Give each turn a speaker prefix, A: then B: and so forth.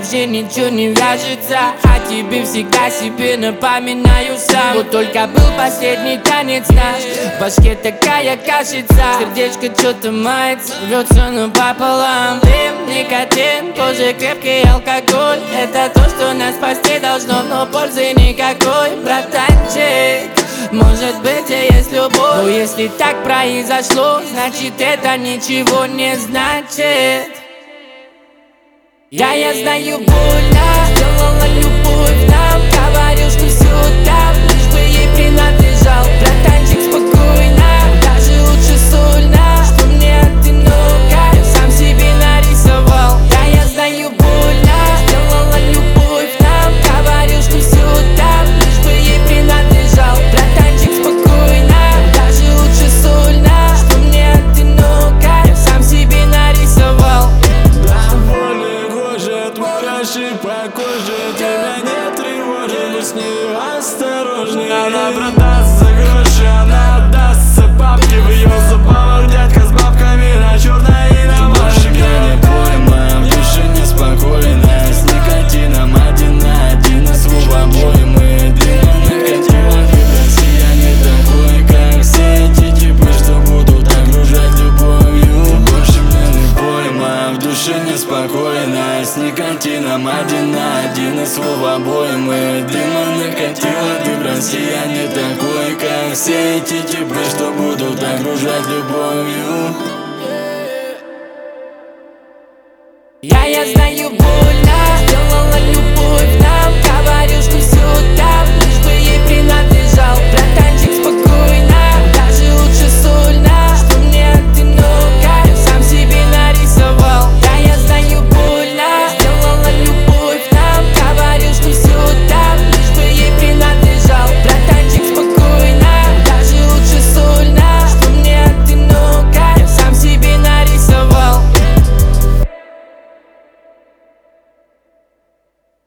A: вообще ничего не вяжется. А тебе всегда себе напоминаю сам. Вот только был последний танец наш, в башке такая кашица. Сердечко что-то мается, рвется напополам. Дым, никотин, позже крепкий алкоголь. Это то, что нас спасти должно, но пользы никакой, братанчик. Может быть и есть любовь, но если так произошло, значит это ничего не значит. Я знаю, больно сделала любовь нам. Говорил, что все там, лишь бы ей принадлежал. Братанчик, спокойно, даже лучше сольно, что мне одиноко, я сам себе нарисовал. Я знаю, больно сделала любовь нам. Говорил, что все там, лишь бы ей принадлежал. Братанчик, спокойно, даже лучше сольно, что мне одиноко, я сам себе нарисовал.
B: По коже тебя не тревожит, но с ней осторожней. Она продаст за гроши, она отдастся бабке. В ее забавах дядька с бабками на черной и на машине. Не поймаем, в душе неспокойно, с никотином один на один. И слов обои мы дымом накатила. Я не такой, как все эти типы, что будут окружать любовью. Больше меня не поймаем, в душе неспокойно, с никотином один на один. И слов обои мы дымом накатила. Ты в России, я не такой, как все эти типы, что будут окружать любовью.
A: Я знаю боль.